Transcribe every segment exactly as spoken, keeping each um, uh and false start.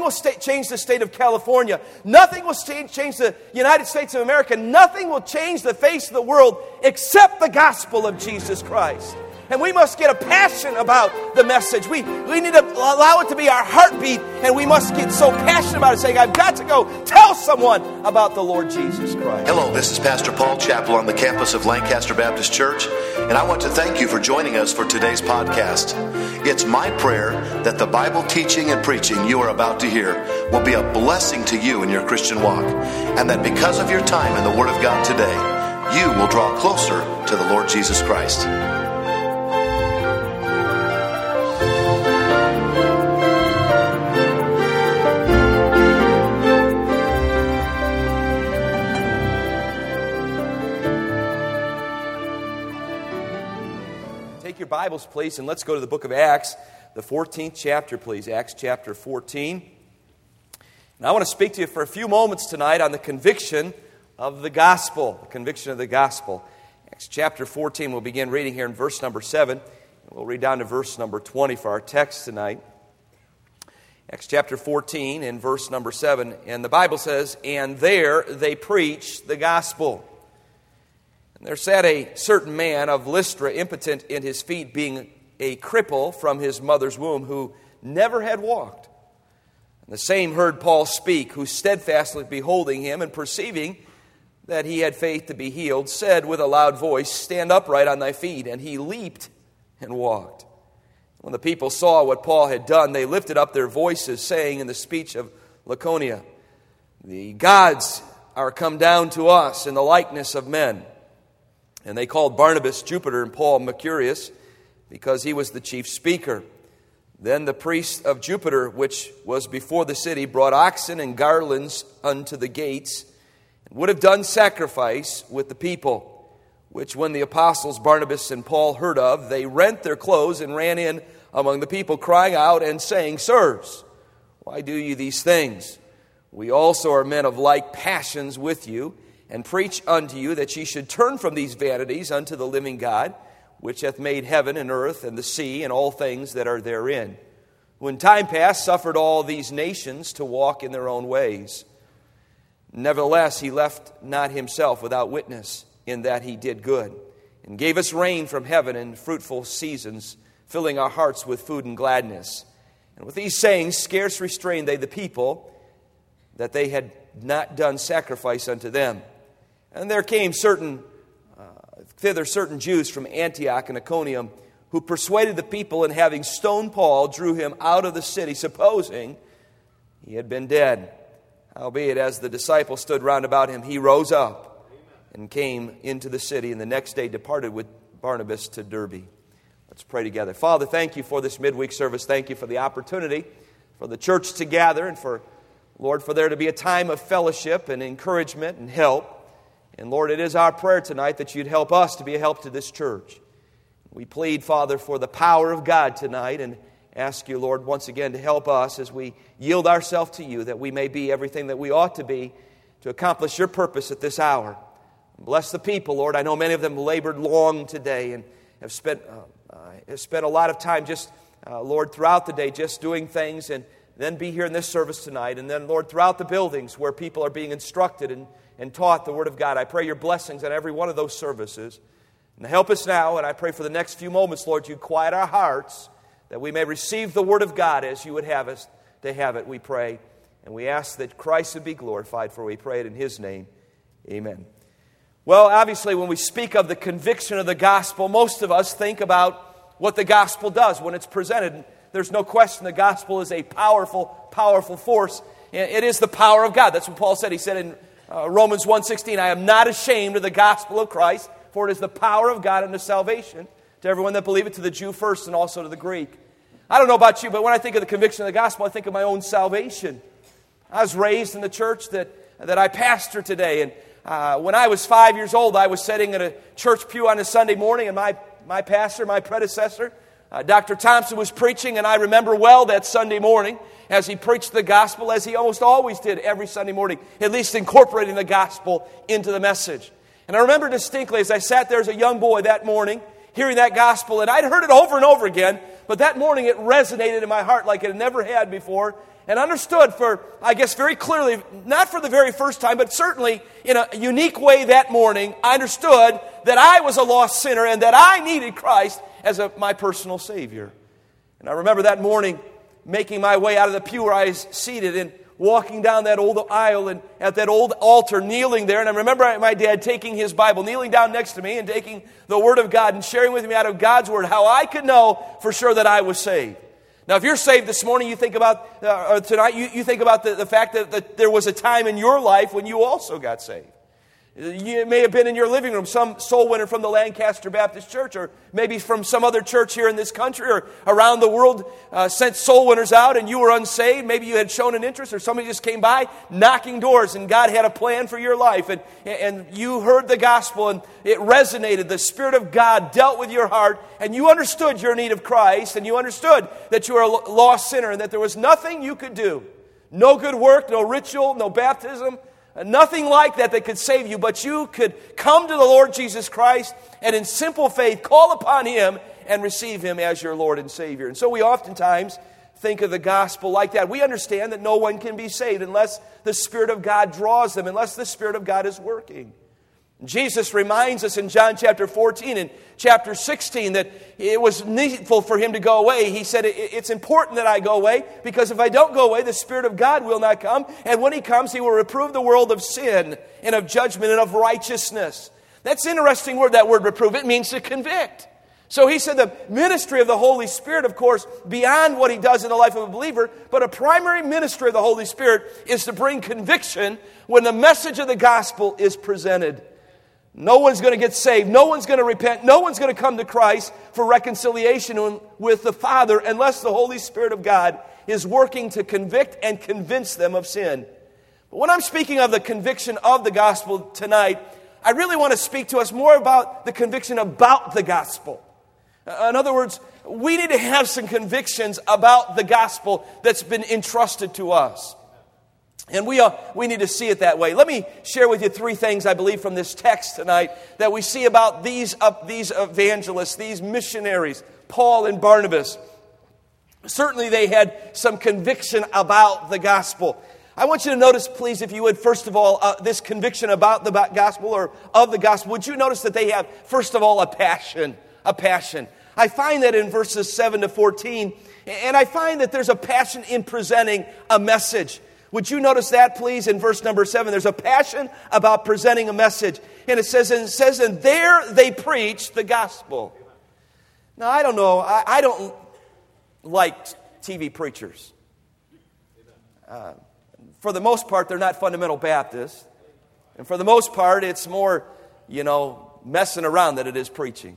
will sta- change the state of California. Nothing will change, change the United States of America. Nothing will change the face of the world except the gospel of Jesus Christ. And we must get a passion about the message. We, we need to allow it to be our heartbeat, and we must get so passionate about it, saying, I've got to go tell someone about the Lord Jesus Christ. Hello, this is Pastor Paul Chappell on the campus of Lancaster Baptist Church, and I want to thank you for joining us for today's podcast. It's my prayer that the Bible teaching and preaching you are about to hear will be a blessing to you in your Christian walk, and that because of your time in the Word of God today, you will draw closer to the Lord Jesus Christ. Your Bibles, please, and let's go to the book of Acts, the fourteenth chapter, please. Acts chapter fourteen. And I want to speak to you for a few moments tonight on the conviction of the gospel. The conviction of the gospel. Acts chapter fourteen, we'll begin reading here in verse number seven. And we'll read down to verse number twenty for our text tonight. Acts chapter fourteen and verse number seven. And the Bible says, and there they preached the gospel. There sat a certain man of Lystra, impotent in his feet, being a cripple from his mother's womb, who never had walked. And the same heard Paul speak, who steadfastly beholding him, and perceiving that he had faith to be healed, said with a loud voice, stand upright on thy feet. And he leaped and walked. When the people saw what Paul had done, they lifted up their voices, saying in the speech of Lycaonia, the gods are come down to us in the likeness of men. And they called Barnabas Jupiter and Paul Mercurius, because he was the chief speaker. Then the priest of Jupiter, which was before the city, brought oxen and garlands unto the gates, and would have done sacrifice with the people, which when the apostles Barnabas and Paul heard of, they rent their clothes and ran in among the people, crying out and saying, sirs, why do you these things? We also are men of like passions with you, and preach unto you that ye should turn from these vanities unto the living God, which hath made heaven and earth and the sea and all things that are therein, who in time past suffered all these nations to walk in their own ways. Nevertheless, he left not himself without witness, in that he did good, and gave us rain from heaven and fruitful seasons, filling our hearts with food and gladness. And with these sayings scarce restrained they the people, that they had not done sacrifice unto them. And there came certain uh, thither certain Jews from Antioch and Iconium, who persuaded the people, and having stoned Paul, drew him out of the city, supposing he had been dead. Howbeit, as the disciples stood round about him, he rose up and came into the city, and the next day departed with Barnabas to Derbe. Let's pray together. Father, thank you for this midweek service. Thank you for the opportunity for the church to gather, and for, Lord, for there to be a time of fellowship and encouragement and help. And Lord, it is our prayer tonight that you'd help us to be a help to this church. We plead, Father, for the power of God tonight, and ask you, Lord, once again to help us as we yield ourselves to you, that we may be everything that we ought to be to accomplish your purpose at this hour. Bless the people, Lord. I know many of them labored long today and have spent, uh, uh, have spent a lot of time just, uh, Lord, throughout the day just doing things, and then be here in this service tonight. And then, Lord, throughout the buildings where people are being instructed and and taught the Word of God. I pray your blessings on every one of those services. And help us now, and I pray for the next few moments, Lord, you quiet our hearts, that we may receive the Word of God as you would have us to have it, we pray. And we ask that Christ would be glorified, for we pray it in His name. Amen. Well, obviously, when we speak of the conviction of the gospel, most of us think about what the gospel does when it's presented. There's no question the gospel is a powerful, powerful force. It is the power of God. That's what Paul said. He said in Uh, Romans one sixteen, I am not ashamed of the gospel of Christ, for it is the power of God unto salvation to everyone that believeth, to the Jew first and also to the Greek. I don't know about you, but when I think of the conviction of the gospel, I think of my own salvation. I was raised in the church that, that I pastor today, and uh, when I was five years old, I was sitting in a church pew on a Sunday morning, and my, my pastor, my predecessor, uh, Doctor Thompson, was preaching, and I remember well that Sunday morning as he preached the gospel, as he almost always did every Sunday morning, at least incorporating the gospel into the message. And I remember distinctly as I sat there as a young boy that morning, hearing that gospel, and I'd heard it over and over again, but that morning it resonated in my heart like it never had before. and understood for, I guess very clearly, not for the very first time, but certainly in a unique way that morning, I understood that I was a lost sinner and that I needed Christ as a, my personal Savior. And I remember that morning making my way out of the pew where I was seated and walking down that old aisle and at that old altar, kneeling there. And I remember my dad taking his Bible, kneeling down next to me and taking the Word of God and sharing with me out of God's Word how I could know for sure that I was saved. Now, if you're saved this morning, you think about, uh, or tonight, you, you think about the, the fact that, that there was a time in your life when you also got saved. You may have been in your living room, some soul winner from the Lancaster Baptist Church, or maybe from some other church here in this country or around the world uh, sent soul winners out and you were unsaved. Maybe you had shown an interest or somebody just came by knocking doors and God had a plan for your life. And, and you heard the gospel and it resonated. The Spirit of God dealt with your heart and you understood your need of Christ and you understood that you were a lost sinner and that there was nothing you could do. No good work, no ritual, no baptism. Nothing like that that could save you, but you could come to the Lord Jesus Christ and in simple faith call upon Him and receive Him as your Lord and Savior. And so we oftentimes think of the gospel like that. We understand that no one can be saved unless the Spirit of God draws them, unless the Spirit of God is working. Jesus reminds us in John chapter fourteen and chapter sixteen that it was needful for Him to go away. He said, it's important that I go away because if I don't go away, the Spirit of God will not come. And when He comes, He will reprove the world of sin and of judgment and of righteousness. That's an interesting word, that word reprove. It means to convict. So He said the ministry of the Holy Spirit, of course, beyond what He does in the life of a believer, but a primary ministry of the Holy Spirit is to bring conviction when the message of the gospel is presented. No one's going to get saved. No one's going to repent. No one's going to come to Christ for reconciliation with the Father unless the Holy Spirit of God is working to convict and convince them of sin. But when I'm speaking of the conviction of the gospel tonight, I really want to speak to us more about the conviction about the gospel. In other words, we need to have some convictions about the gospel that's been entrusted to us. And we uh, we need to see it that way. Let me share with you three things I believe from this text tonight that we see about these, uh, these evangelists, these missionaries, Paul and Barnabas. Certainly they had some conviction about the gospel. I want you to notice, please, if you would, first of all, uh, this conviction about the gospel or of the gospel. Would you notice that they have, first of all, a passion, a passion. I find that in verses seven to fourteen, and I find that there's a passion in presenting a message. Would you notice that, please, in verse number seven? There's a passion about presenting a message. And it says, and it says, and there they preach the gospel. Now, I don't know. I, I don't like T V preachers. Uh, for the most part, they're not fundamental Baptists. And for the most part, it's more, you know, messing around than it is preaching.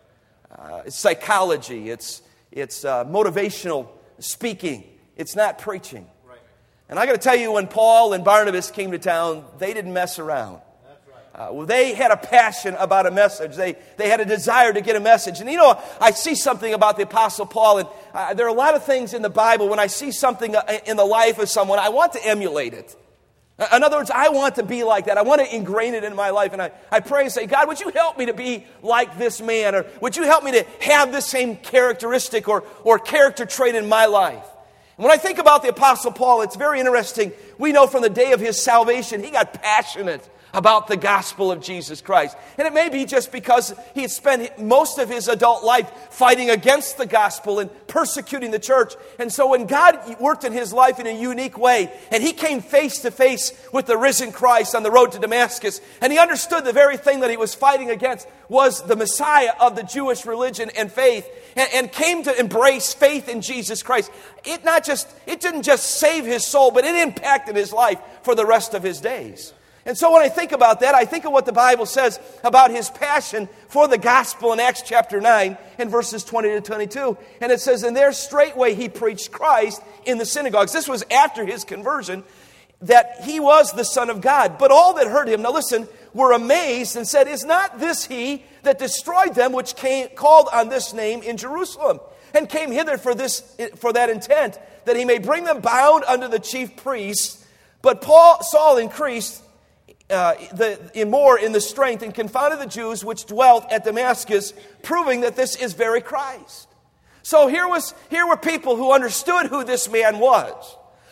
Uh, it's psychology. It's, it's uh, motivational speaking. It's not preaching. And I got to tell you, when Paul and Barnabas came to town, they didn't mess around. Uh, well, they had a passion about a message. They they had a desire to get a message. And you know, I see something about the Apostle Paul, and uh, there are a lot of things in the Bible. When I see something in the life of someone, I want to emulate it. In other words, I want to be like that. I want to ingrain it in my life. And I, I pray and say, God, would you help me to be like this man? Or would you help me to have this same characteristic or, or character trait in my life? When I think about the Apostle Paul, it's very interesting. We know from the day of his salvation, he got passionate about the gospel of Jesus Christ. And it may be just because he had spent most of his adult life fighting against the gospel and persecuting the church. And so when God worked in his life in a unique way, and he came face to face with the risen Christ on the road to Damascus, and he understood the very thing that he was fighting against was the Messiah of the Jewish religion and faith, and, and came to embrace faith in Jesus Christ. It not just it didn't just save his soul, but it impacted his life for the rest of his days. And so when I think about that, I think of what the Bible says about his passion for the gospel in Acts chapter nine and verses twenty to twenty-two. And it says, and there straightway he preached Christ in the synagogues. This was after his conversion, that he was the Son of God. But all that heard him, now listen, were amazed and said, is not this he that destroyed them which came called on this name in Jerusalem? And came hither for this for that intent, that he may bring them bound unto the chief priests. But Paul Saul increased Uh, the, in more in the strength and confounded the Jews which dwelt at Damascus, proving that this is very Christ. So here was here were people who understood who this man was,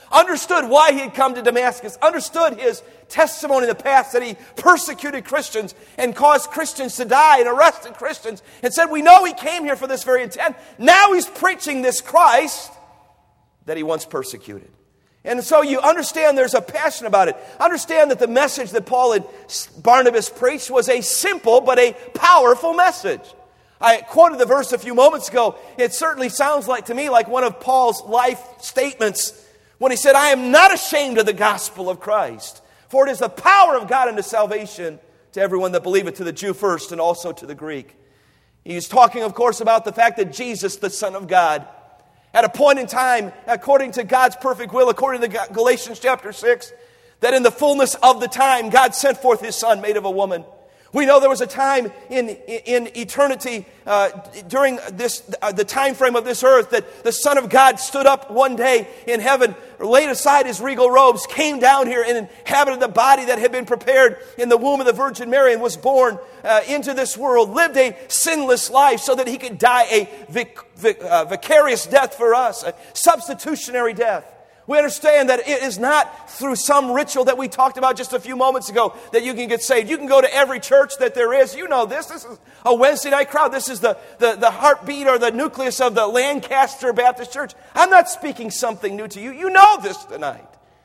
understood why he had come to Damascus, understood his testimony in the past that he persecuted Christians and caused Christians to die and arrested Christians, and said, we know he came here for this very intent. Now he's preaching this Christ that he once persecuted. And so you understand there's a passion about it. Understand that the message that Paul and Barnabas preached was a simple but a powerful message. I quoted the verse a few moments ago. It certainly sounds like to me like one of Paul's life statements when he said, I am not ashamed of the gospel of Christ, for it is the power of God unto salvation to everyone that believeth, to the Jew first and also to the Greek. He's talking, of course, about the fact that Jesus, the Son of God, at a point in time, according to God's perfect will, according to Galatians chapter six, that in the fullness of the time, God sent forth His Son, made of a woman. We know there was a time in, in eternity, uh, during this uh, the time frame of this earth, that the Son of God stood up one day in heaven, laid aside His regal robes, came down here and inhabited the body that had been prepared in the womb of the Virgin Mary and was born uh, into this world, lived a sinless life so that He could die a vic- vic- uh, vicarious death for us, a substitutionary death. We understand that it is not through some ritual that we talked about just a few moments ago that you can get saved. You can go to every church that there is. You know this. This is a Wednesday night crowd. This is the, the, the heartbeat or the nucleus of the Lancaster Baptist Church. I'm not speaking something new to you. You know this tonight.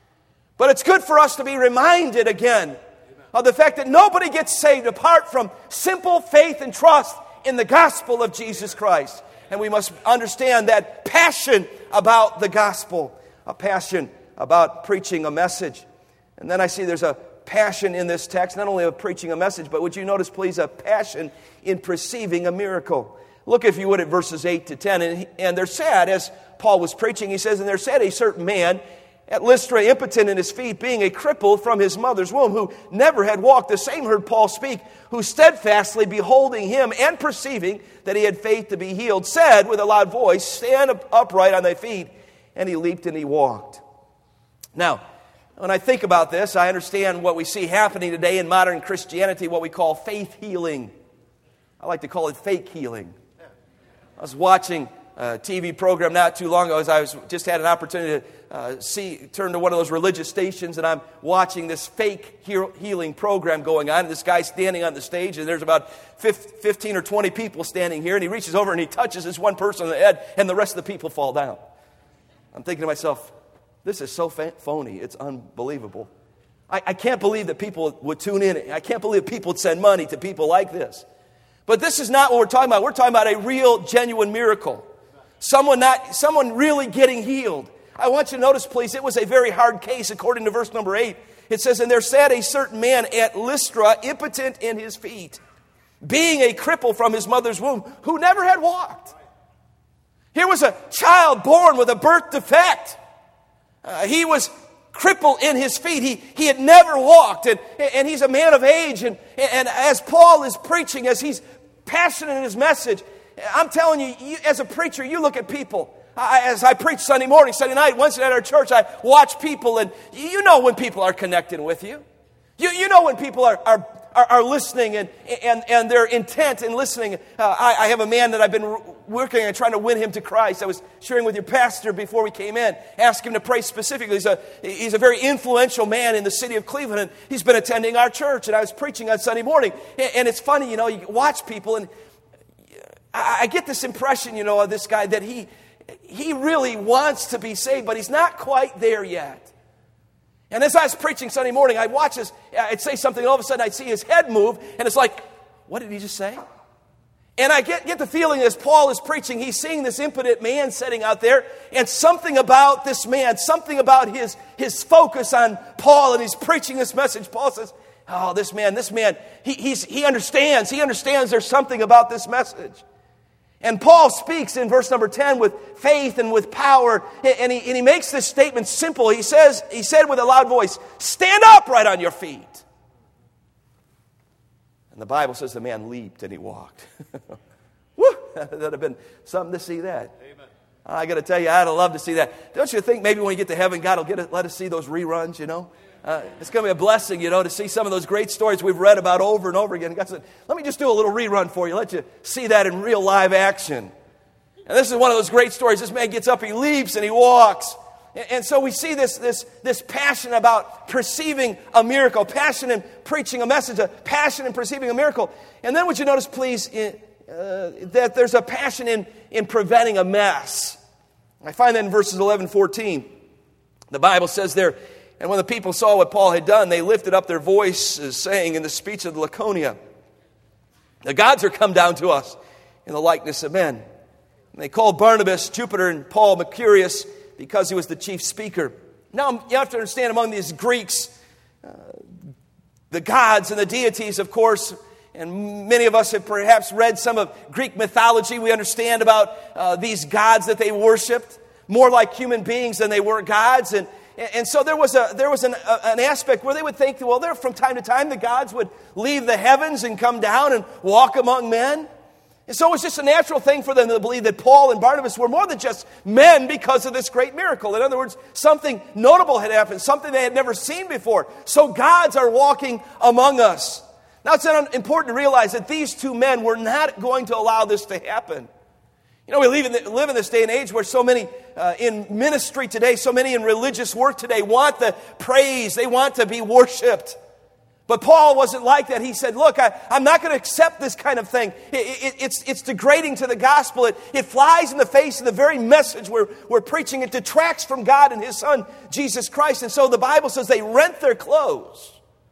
But it's good for us to be reminded again of the fact that nobody gets saved apart from simple faith and trust in the gospel of Jesus Christ. And we must understand that passion about the gospel. A passion about preaching a message. And then I see there's a passion in this text, not only of preaching a message, but would you notice, please, a passion in perceiving a miracle. Look, if you would, at verses eight to ten. And, and there sat, as Paul was preaching, he says, and there sat a certain man at Lystra, impotent in his feet, being a cripple from his mother's womb, who never had walked. The same heard Paul speak, who steadfastly beholding him and perceiving that he had faith to be healed, said with a loud voice, stand up upright on thy feet. And he leaped and he walked. Now, when I think about this, I understand what we see happening today in modern Christianity, what we call faith healing. I like to call it fake healing. I was watching a T V program not too long ago as I was just had an opportunity to uh, see, turn to one of those religious stations, and I'm watching this fake healing program going on. And this guy's standing on the stage, and there's about fifteen or twenty people standing here, and he reaches over and he touches this one person on the head, and the rest of the people fall down. I'm thinking to myself, this is so phony. It's unbelievable. I, I can't believe that people would tune in. I can't believe people would send money to people like this. But this is not what we're talking about. We're talking about a real, genuine miracle. Someone not, someone really getting healed. I want you to notice, please, it was a very hard case according to verse number eight. It says, and there sat a certain man at Lystra, impotent in his feet, being a cripple from his mother's womb, who never had walked. Here was a child born with a birth defect. Uh, he was crippled in his feet. He, he had never walked. And, and he's a man of age. And, and as Paul is preaching, as he's passionate in his message, I'm telling you, you as a preacher, you look at people. I, as I preach Sunday morning, Sunday night, Wednesday night at our church, I watch people. And you know when people are connecting with you. You, you know when people are... are Are, are listening and, and, and they're intent in listening. Uh, I, I have a man that I've been working on trying to win him to Christ. I was sharing with your pastor before we came in, asked him to pray specifically. He's a, he's a very influential man in the city of Cleveland, and he's been attending our church, and I was preaching on Sunday morning. And, and it's funny, you know, you watch people, and I, I get this impression, you know, of this guy that he he really wants to be saved, but he's not quite there yet. And as I was preaching Sunday morning, I'd watch his, I'd say something, and all of a sudden I'd see his head move, and it's like, what did he just say? And I get, get the feeling as Paul is preaching, he's seeing this impotent man sitting out there, and something about this man, something about his, his focus on Paul, and he's preaching this message. Paul says, oh, this man, this man, he, he's, he understands, he understands there's something about this message. And Paul speaks in verse number ten with faith and with power, and he, and he makes this statement simple. He says, he said with a loud voice, stand up right on your feet. And the Bible says the man leaped and he walked. Woo! That would have been something to see that. Amen. I got to tell you, I'd love to see that. Don't you think maybe when you get to heaven, God will get it, let us see those reruns, you know? Uh, it's going to be a blessing, you know, to see some of those great stories we've read about over and over again. God said, let me just do a little rerun for you. Let you see that in real live action. And this is one of those great stories. This man gets up, he leaps, and he walks. And so we see this, this, this passion about perceiving a miracle, passion in preaching a message, a passion in perceiving a miracle. And then would you notice, please, in, uh, that there's a passion in, in preventing a mess. I find that in verses eleven, fourteen. The Bible says there, and when the people saw what Paul had done, they lifted up their voices, saying in the speech of the Laconia, the gods are come down to us in the likeness of men. And they called Barnabas Jupiter and Paul Mercurius because he was the chief speaker. Now you have to understand, among these Greeks, uh, the gods and the deities, of course, and many of us have perhaps read some of Greek mythology. We understand about uh, these gods that they worshipped, more like human beings than they were gods. And, and so there was, a, there was an, a, an aspect where they would think, well, there from time to time the gods would leave the heavens and come down and walk among men. And so it was just a natural thing for them to believe that Paul and Barnabas were more than just men because of this great miracle. In other words, something notable had happened, something they had never seen before. So gods are walking among us. Now it's important to realize that these two men were not going to allow this to happen. You know, we live in, the, live in this day and age where so many uh, in ministry today, so many in religious work today want the praise, they want to be worshipped. But Paul wasn't like that. He said, look, I, I'm not going to accept this kind of thing. It, it, it's, it's degrading to the gospel. It, it flies in the face of the very message we're, we're preaching. It detracts from God and His Son, Jesus Christ. And so the Bible says they rent their clothes.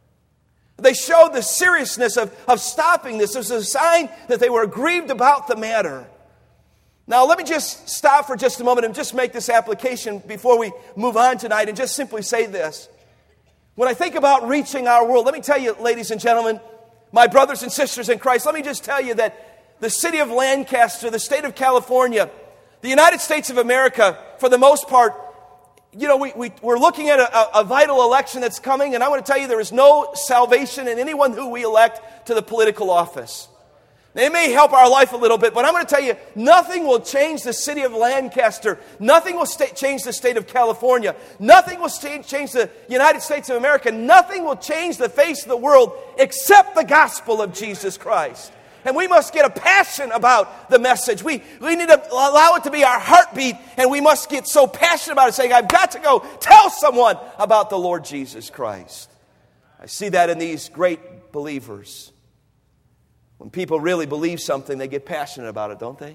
They showed the seriousness of, of stopping this. It was a sign that they were aggrieved about the matter. Now, let me just stop for just a moment and just make this application before we move on tonight and just simply say this. When I think about reaching our world, let me tell you, ladies and gentlemen, my brothers and sisters in Christ, let me just tell you that the city of Lancaster, the state of California, the United States of America, for the most part, you know, we, we, we're looking at a, a vital election that's coming, and I want to tell you there is no salvation in anyone who we elect to the political office. They may help our life a little bit, but I'm going to tell you, nothing will change the city of Lancaster. Nothing will sta- change the state of California. Nothing will sta- change the United States of America. Nothing will change the face of the world except the gospel of Jesus Christ. And we must get a passion about the message. We, we need to allow it to be our heartbeat, and we must get so passionate about it, saying, I've got to go tell someone about the Lord Jesus Christ. I see that in these great believers. When people really believe something, they get passionate about it, don't they?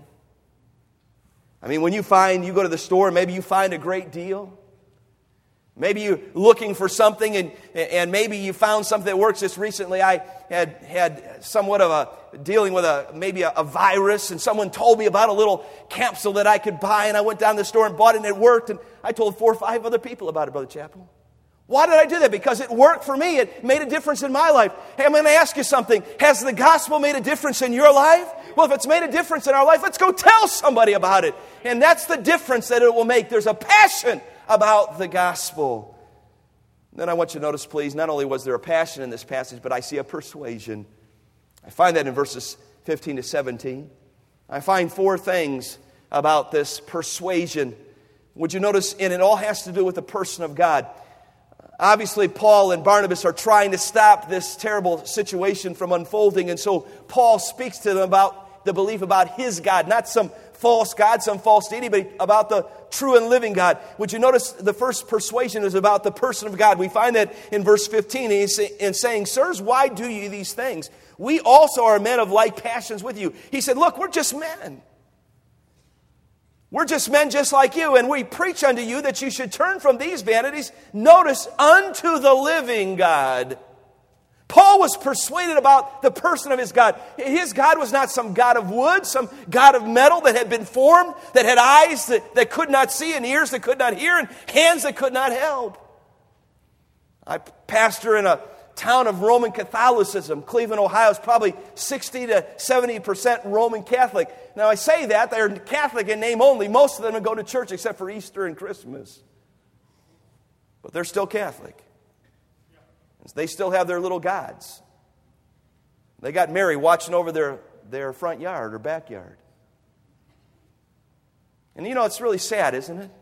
I mean, when you find, you go to the store, maybe you find a great deal. Maybe you're looking for something, and, and maybe you found something that works. Just recently, I had had somewhat of a, dealing with a maybe a, a virus, and someone told me about a little capsule that I could buy, and I went down to the store and bought it, and it worked, and I told four or five other people about it, Brother Chappell. Why did I do that? Because it worked for me. It made a difference in my life. Hey, I'm going to ask you something. Has the gospel made a difference in your life? Well, if it's made a difference in our life, let's go tell somebody about it. And that's the difference that it will make. There's a passion about the gospel. Then I want you to notice, please, not only was there a passion in this passage, but I see a persuasion. I find that in verses fifteen to seventeen. I find four things about this persuasion. Would you notice, and it all has to do with the person of God. Obviously, Paul and Barnabas are trying to stop this terrible situation from unfolding. And so Paul speaks to them about the belief about his God, not some false God, some false deity, but about the true and living God. Would you notice the first persuasion is about the person of God? We find that in verse fifteen, he's in saying, sirs, why do you these things? We also are men of like passions with you. He said, look, we're just men. We're just men just like you, and we preach unto you that you should turn from these vanities, notice, unto the living God. Paul was persuaded about the person of his God. His God was not some God of wood, some God of metal that had been formed, that had eyes that, that could not see, and ears that could not hear, and hands that could not help. I pastor in a town of Roman Catholicism. Cleveland, Ohio is probably sixty to seventy percent Roman Catholic. Now I say that, they're Catholic in name only. Most of them go to church except for Easter and Christmas. But they're still Catholic. They still have their little gods. They got Mary watching over their, their front yard or backyard. And you know, it's really sad, isn't it?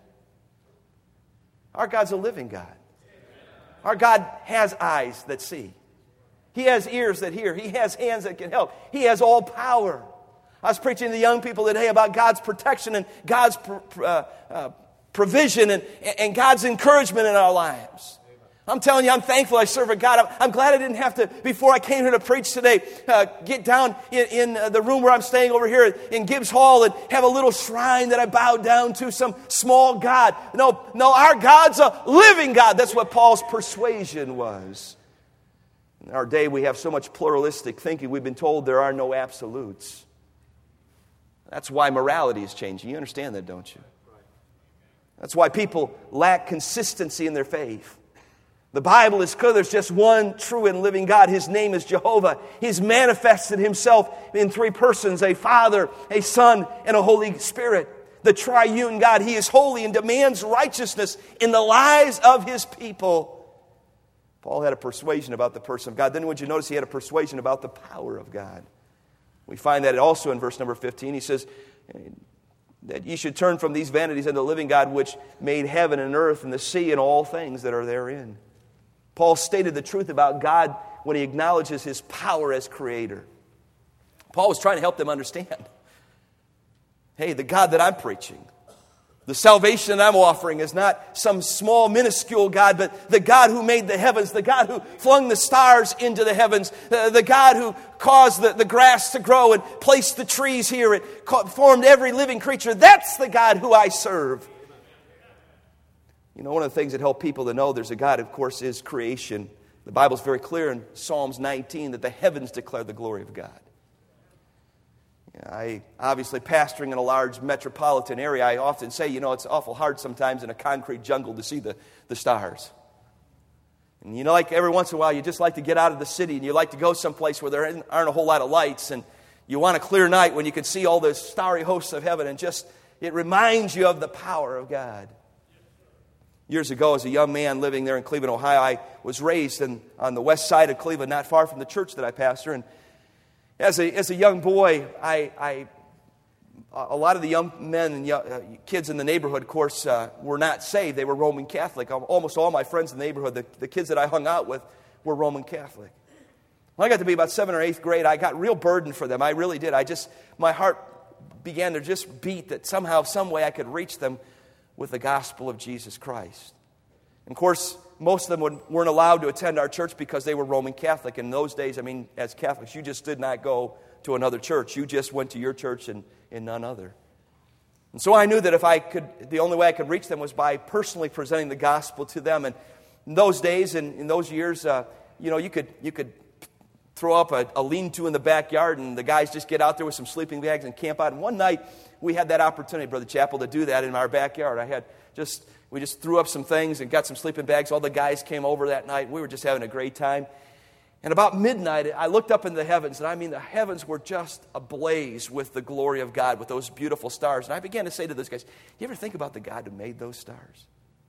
Our God's a living God. Our God has eyes that see. He has ears that hear. He has hands that can help. He has all power. I was preaching to the young people today about God's protection and God's uh, uh, provision and, and God's encouragement in our lives. I'm telling you, I'm thankful I serve a God. I'm, I'm glad I didn't have to, before I came here to preach today, uh, get down in, in uh, the room where I'm staying over here in Gibbs Hall and have a little shrine that I bow down to, some small God. No, no, our God's a living God. That's what Paul's persuasion was. In our day, we have so much pluralistic thinking. We've been told there are no absolutes. That's why morality is changing. You understand that, don't you? That's why people lack consistency in their faith. The Bible is clear. There's just one true and living God. His name is Jehovah. He's manifested himself in three persons, a Father, a Son, and a Holy Spirit. The triune God. He is holy and demands righteousness in the lives of his people. Paul had a persuasion about the person of God. Then would you notice he had a persuasion about the power of God? We find that also in verse number fifteen. He says that ye should turn from these vanities unto the living God, which made heaven and earth and the sea and all things that are therein. Paul stated the truth about God when he acknowledges his power as creator. Paul was trying to help them understand. Hey, the God that I'm preaching, the salvation that I'm offering is not some small, minuscule God, but the God who made the heavens, the God who flung the stars into the heavens, the, the God who caused the, the grass to grow and placed the trees here, it formed every living creature. That's the God who I serve. You know, one of the things that help people to know there's a God, of course, is creation. The Bible's very clear in Psalms nineteen that the heavens declare the glory of God. I, obviously, pastoring in a large metropolitan area, I often say, you know, it's awful hard sometimes in a concrete jungle to see the, the stars. And you know, like every once in a while, you just like to get out of the city and you like to go someplace where there aren't a whole lot of lights. And you want a clear night when you can see all the starry hosts of heaven and just, it reminds you of the power of God. Years ago, as a young man living there in Cleveland, Ohio, I was raised in, on the west side of Cleveland, not far from the church that I pastor. And as a as a young boy, I, I a lot of the young men and young, uh, kids in the neighborhood, of course, uh, were not saved. They were Roman Catholic. Almost all my friends in the neighborhood, the, the kids that I hung out with, were Roman Catholic. When I got to be about seventh or eighth grade, I got real burdened for them. I really did. I just my heart began to just beat that somehow, some way, I could reach them with the gospel of Jesus Christ. And of course, most of them weren't allowed to attend our church because they were Roman Catholic. In those days, I mean, as Catholics, you just did not go to another church. You just went to your church and, and none other. And so I knew that if I could, the only way I could reach them was by personally presenting the gospel to them. And in those days and in those years, uh, you know, you could you could throw up a, a lean-to in the backyard and the guys just get out there with some sleeping bags and camp out. And one night, we had that opportunity, Brother Chappell, to do that in our backyard. I had just, we just threw up some things and got some sleeping bags. All the guys came over that night. We were just having a great time. And about midnight, I looked up into the heavens, and I mean, the heavens were just ablaze with the glory of God, with those beautiful stars. And I began to say to those guys, you ever think about the God who made those stars?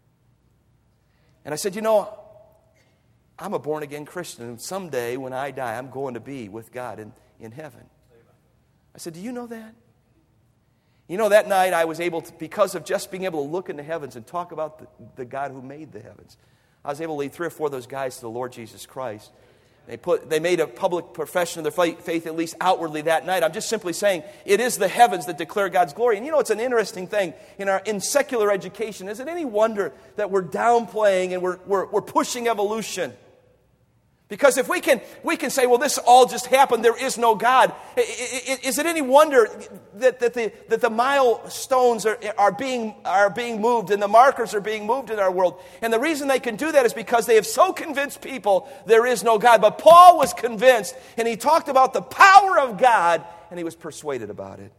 And I said, you know, I'm a born-again Christian, and someday when I die, I'm going to be with God in, in heaven. I said, do you know that? You know, that night I was able to, because of just being able to look in the heavens and talk about the, the God who made the heavens, I was able to lead three or four of those guys to the Lord Jesus Christ. They put, they made a public profession of their faith, at least outwardly, that night. I'm just simply saying it is the heavens that declare God's glory. And you know, it's an interesting thing in our in secular education. Is it any wonder that we're downplaying and we're we're, we're pushing evolution? Because if we can we can say, well, this all just happened, there is no God. Is it any wonder that, that the that the milestones are, are being are being moved and the markers are being moved in our world? And the reason they can do that is because they have so convinced people there is no God. But Paul was convinced, and he talked about the power of God, and he was persuaded about it.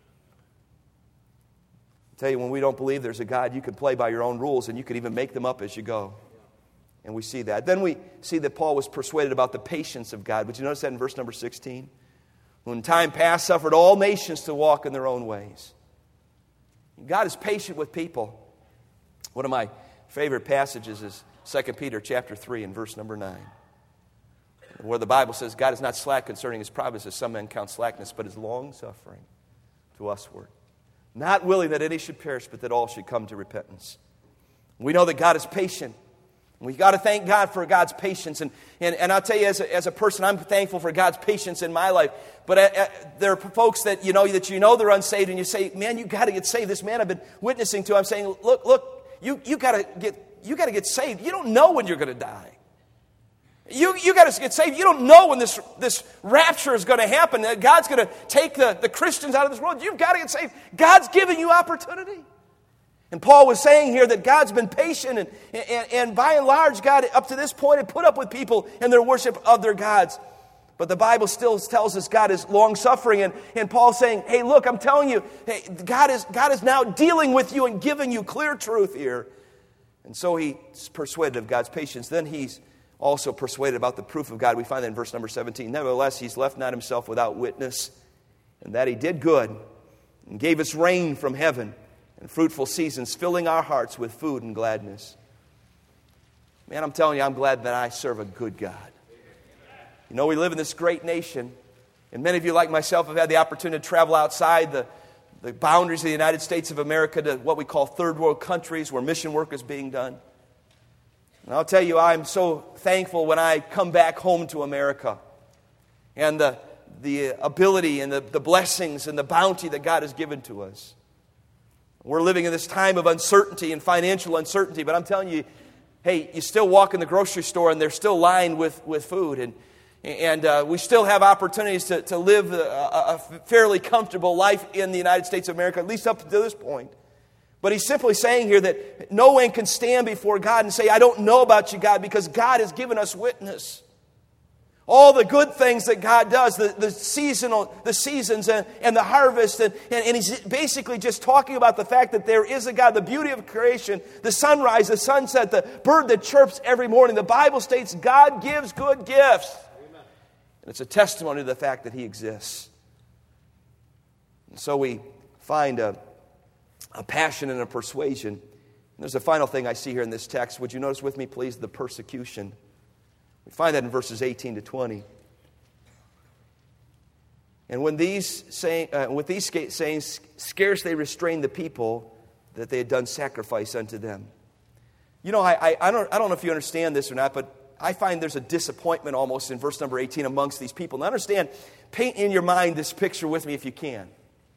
I tell you, when we don't believe there's a God, you can play by your own rules, and you can even make them up as you go. And we see that. Then we see that Paul was persuaded about the patience of God. Would you notice that in verse number sixteen? When time past, suffered all nations to walk in their own ways. God is patient with people. One of my favorite passages is Second Peter chapter three and verse number nine, where the Bible says, God is not slack concerning his promise, as some men count slackness, but is long-suffering to usward, not willing that any should perish, but that all should come to repentance. We know that God is patient. We've got to thank God for God's patience. And, and, and I'll tell you, as a, as a person, I'm thankful for God's patience in my life. But uh, uh, there are folks that you know that you know they're unsaved, and you say, man, you got to get saved. This man I've been witnessing to, I'm saying, look, look, you, you got to get you got to get saved. You don't know when you're going to die. You, you got to get saved. You don't know when this, this rapture is going to happen. God's going to take the, the Christians out of this world. You've got to get saved. God's giving you opportunity. And Paul was saying here that God's been patient, and, and, and by and large, God, up to this point, had put up with people in their worship of their gods. But the Bible still tells us God is long-suffering, and, and Paul's saying, hey, look, I'm telling you, hey, God is, God is now dealing with you and giving you clear truth here. And so he's persuaded of God's patience. Then he's also persuaded about the proof of God. We find that in verse number seventeen. Nevertheless, he's left not himself without witness, and that he did good, and gave us rain from heaven, and fruitful seasons, filling our hearts with food and gladness. Man, I'm telling you, I'm glad that I serve a good God. You know, we live in this great nation, and many of you, like myself, have had the opportunity to travel outside the, the boundaries of the United States of America to what we call third world countries where mission work is being done. And I'll tell you, I'm so thankful when I come back home to America and the, the ability and the, the blessings and the bounty that God has given to us. We're living in this time of uncertainty and financial uncertainty, but I'm telling you, hey, you still walk in the grocery store and they're still lined with, with food. And, and uh, we still have opportunities to, to live a, a fairly comfortable life in the United States of America, at least up to this point. But he's simply saying here that no one can stand before God and say, I don't know about you, God, because God has given us witness. All the good things that God does, the, the seasonal, the seasons and, and the harvest. And, and, and he's basically just talking about the fact that there is a God, the beauty of creation, the sunrise, the sunset, the bird that chirps every morning. The Bible states God gives good gifts. Amen. And it's a testimony to the fact that he exists. And so we find a, a passion and a persuasion. And there's a final thing I see here in this text. Would you notice with me, please, the persecution. We find that in verses eighteen to twenty. And when these say, uh, with these sayings, scarce they restrained the people that they had done sacrifice unto them. You know, I, I, I don't I don't know if you understand this or not, but I find there's a disappointment almost in verse number eighteen amongst these people. Now understand, paint in your mind this picture with me if you can.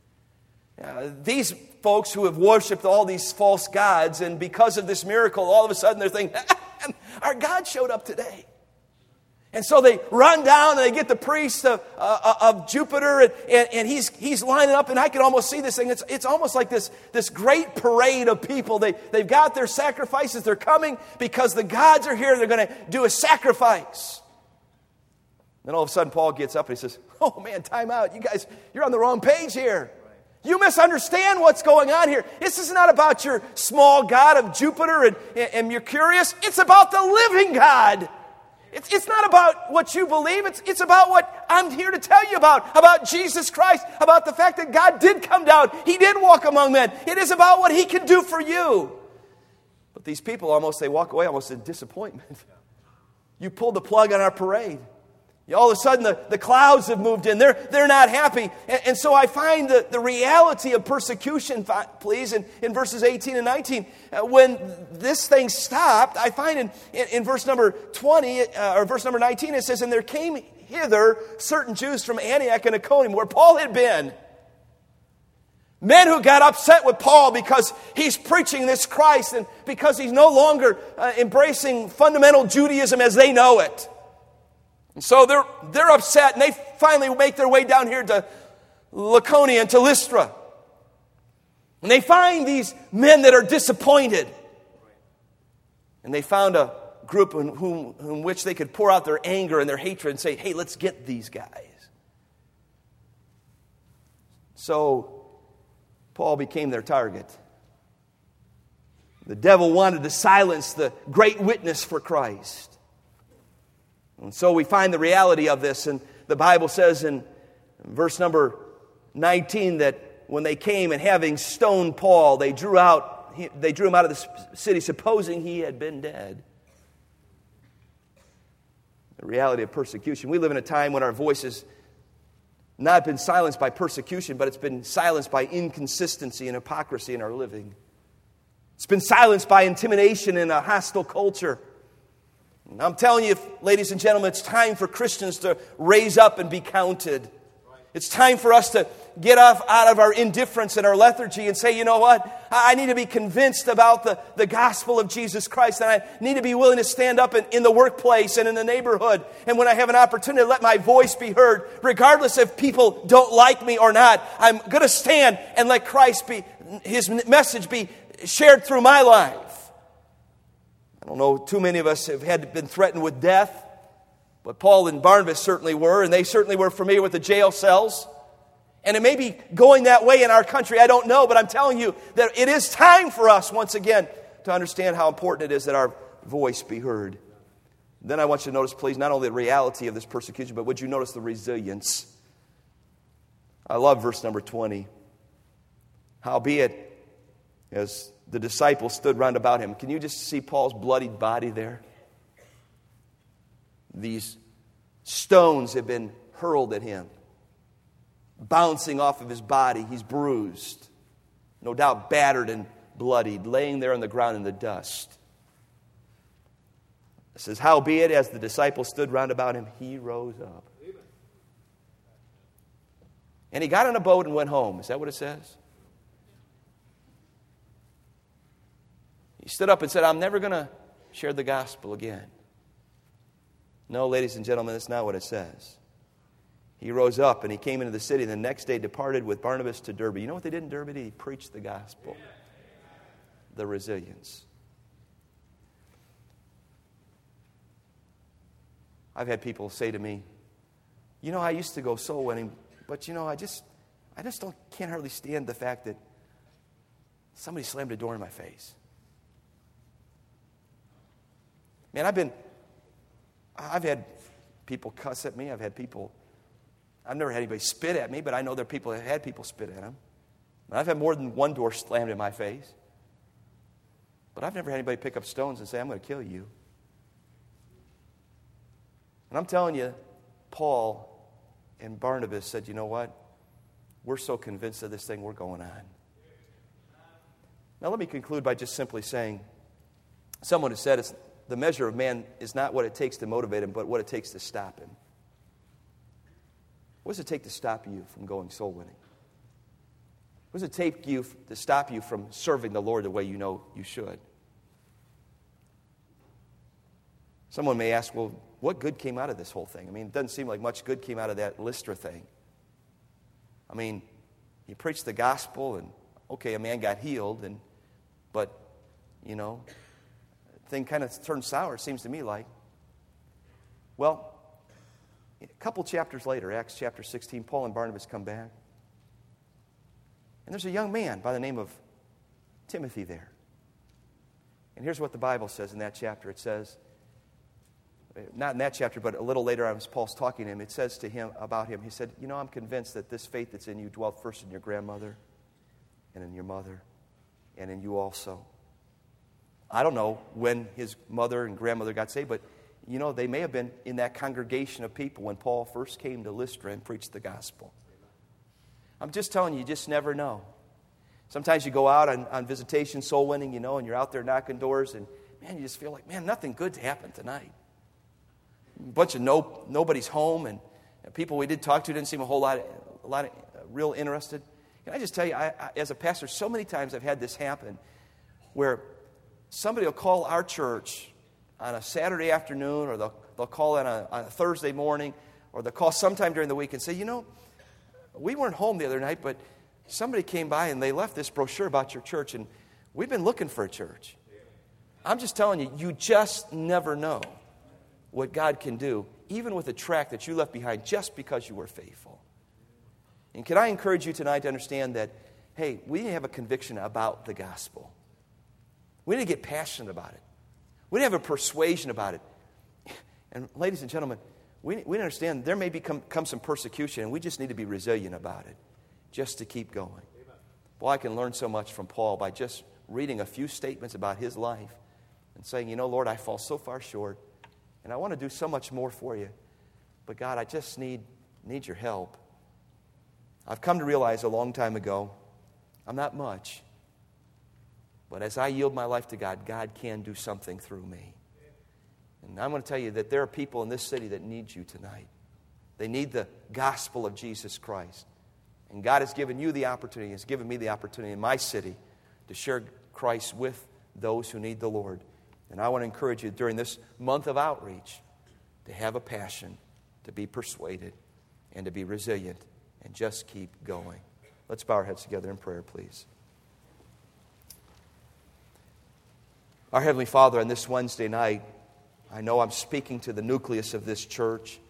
Uh, these folks who have worshipped all these false gods, and because of this miracle, all of a sudden they're thinking, our God showed up today. And so they run down and they get the priest of, uh, of Jupiter, and, and, and he's he's lining up, and I can almost see this thing. It's it's almost like this, this great parade of people. They, they've got their sacrifices. They're coming because the gods are here. They're going to do a sacrifice. Then all of a sudden Paul gets up and he says, oh man, time out. You guys, you're on the wrong page here. You misunderstand what's going on here. This is not about your small god of Jupiter and, and Mercurius. It's about the living God. It's, it's not about what you believe. It's, it's about what I'm here to tell you about, about Jesus Christ, about the fact that God did come down. He did walk among men. It is about what he can do for you. But these people almost, they walk away almost in disappointment. You pulled the plug on our parade. All of a sudden, the, the clouds have moved in. They're, they're not happy. And, and so I find the, the reality of persecution, please, in, in verses eighteen and nineteen. Uh, when this thing stopped, I find in, in, in verse number twenty, uh, or verse number nineteen, it says, and there came hither certain Jews from Antioch and Iconium, where Paul had been. Men who got upset with Paul because he's preaching this Christ and because he's no longer uh, embracing fundamental Judaism as they know it. And so they're, they're upset, and they finally make their way down here to Laconia and to Lystra. And they find these men that are disappointed. And they found a group in whom, in which they could pour out their anger and their hatred and say, hey, let's get these guys. So Paul became their target. The devil wanted to silence the great witness for Christ. And so we find the reality of this, and the Bible says in verse number nineteen that when they came and having stoned Paul, they drew out they drew him out of the city, supposing he had been dead. The reality of persecution. We live in a time when our voice has not been silenced by persecution, but it's been silenced by inconsistency and hypocrisy in our living. It's been silenced by intimidation in a hostile culture. And I'm telling you, ladies and gentlemen, it's time for Christians to raise up and be counted. It's time for us to get off out of our indifference and our lethargy and say, you know what? I need to be convinced about the, the gospel of Jesus Christ. And I need to be willing to stand up in, in the workplace and in the neighborhood. And when I have an opportunity to let my voice be heard, regardless if people don't like me or not, I'm going to stand and let Christ be, His message be shared through my life. I don't know, too many of us have had been threatened with death. But Paul and Barnabas certainly were, and they certainly were familiar with the jail cells. And it may be going that way in our country, I don't know, but I'm telling you that it is time for us, once again, to understand how important it is that our voice be heard. Then I want you to notice, please, not only the reality of this persecution, but would you notice the resilience? I love verse number twenty. Howbeit, as the disciples stood round about him, can you just see Paul's bloodied body there? These stones have been hurled at him, bouncing off of his body. He's bruised, no doubt battered and bloodied, laying there on the ground in the dust. It says, howbeit, as the disciples stood round about him, he rose up. And he got on a boat and went home. Is that what it says? He stood up and said, I'm never going to share the gospel again. No, ladies and gentlemen, that's not what it says. He rose up and he came into the city, and the next day departed with Barnabas to Derbe. You know what they did in Derbe? He preached the gospel. The resilience. I've had people say to me, you know, I used to go soul winning, but you know, I just I just don't can't hardly stand the fact that somebody slammed a door in my face. Man, I've been I've had people cuss at me. I've had people, I've never had anybody spit at me, but I know there are people that have had people spit at them. And I've had more than one door slammed in my face. But I've never had anybody pick up stones and say, I'm going to kill you. And I'm telling you, Paul and Barnabas said, you know what? We're so convinced of this thing, we're going on. Now let me conclude by just simply saying, someone has said it's the measure of man is not what it takes to motivate him, but what it takes to stop him. What does it take to stop you from going soul winning? What does it take you to stop you from serving the Lord the way you know you should? Someone may ask, well, what good came out of this whole thing? I mean, it doesn't seem like much good came out of that Lystra thing. I mean, he preached the gospel, and okay, a man got healed, and but, you know, thing kind of turned sour, it seems to me like. Well, a couple chapters later, Acts chapter sixteen, Paul and Barnabas come back. And there's a young man by the name of Timothy there. And here's what the Bible says in that chapter. It says, not in that chapter, but a little later on as Paul's talking to him, it says to him about him, he said, you know, I'm convinced that this faith that's in you dwelt first in your grandmother and in your mother and in you also. I don't know when his mother and grandmother got saved, but, you know, they may have been in that congregation of people when Paul first came to Lystra and preached the gospel. I'm just telling you, you just never know. Sometimes you go out on, on visitation, soul winning, you know, and you're out there knocking doors, and, man, you just feel like, man, nothing good's happened tonight. A bunch of no, nobody's home, and, and people we did talk to didn't seem a whole lot, a lot of uh, real interested. Can I just tell you, I, I, as a pastor, so many times I've had this happen where somebody will call our church on a Saturday afternoon, or they'll, they'll call on a, on a Thursday morning, or they'll call sometime during the week and say, you know, we weren't home the other night, but somebody came by and they left this brochure about your church, and we've been looking for a church. I'm just telling you, you just never know what God can do, even with a tract that you left behind just because you were faithful. And can I encourage you tonight to understand that, hey, we have a conviction about the gospel. We need to get passionate about it. We need to have a persuasion about it. And ladies and gentlemen, we, we understand there may become come some persecution, and we just need to be resilient about it, just to keep going. Amen. Well, I can learn so much from Paul by just reading a few statements about his life and saying, you know, Lord, I fall so far short, and I want to do so much more for you. But God, I just need, need your help. I've come to realize a long time ago, I'm not much. But as I yield my life to God, God can do something through me. And And I'm going to tell you that there are people in this city that need you tonight. They need the gospel of Jesus Christ. And God has given you the opportunity, has given me the opportunity in my city to share Christ with those who need the Lord. And I want to encourage you during this month of outreach to have a passion, to be persuaded, and to be resilient, and just keep going. Let's bow our heads together in prayer, please. Our Heavenly Father, on this Wednesday night, I know I'm speaking to the nucleus of this church.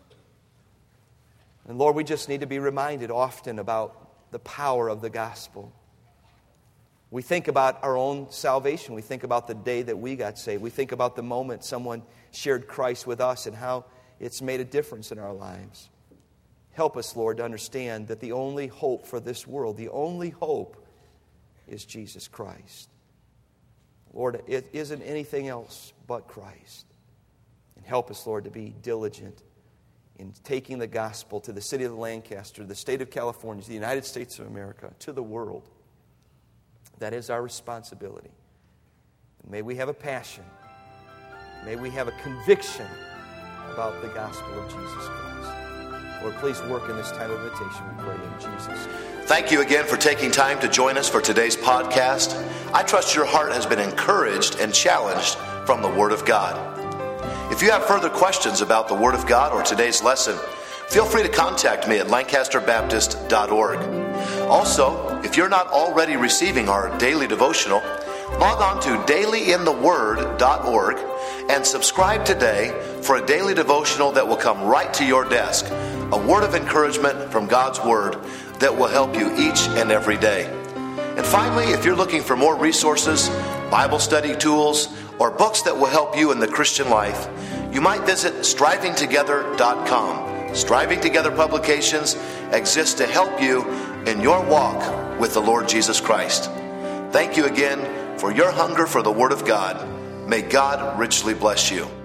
And Lord, we just need to be reminded often about the power of the gospel. We think about our own salvation. We think about the day that we got saved. We think about the moment someone shared Christ with us and how it's made a difference in our lives. Help us, Lord, to understand that the only hope for this world, the only hope is Jesus Christ. Lord, it isn't anything else but Christ. And help us, Lord, to be diligent in taking the gospel to the city of Lancaster, the state of California, to the United States of America, to the world. That is our responsibility. And may we have a passion. May we have a conviction about the gospel of Jesus Christ. Lord, please work in this time of invitation, we pray in Jesus' name. Thank you again for taking time to join us for today's podcast. I trust your heart has been encouraged and challenged from the Word of God. If you have further questions about the Word of God or today's lesson, feel free to contact me at lancaster baptist dot org. Also, if you're not already receiving our daily devotional, log on to daily in the word dot org and subscribe today for a daily devotional that will come right to your desk. A word of encouragement from God's Word that will help you each and every day. And finally, if you're looking for more resources, Bible study tools, or books that will help you in the Christian life, you might visit striving together dot com. Striving Together publications exist to help you in your walk with the Lord Jesus Christ. Thank you again for your hunger for the Word of God. May God richly bless you.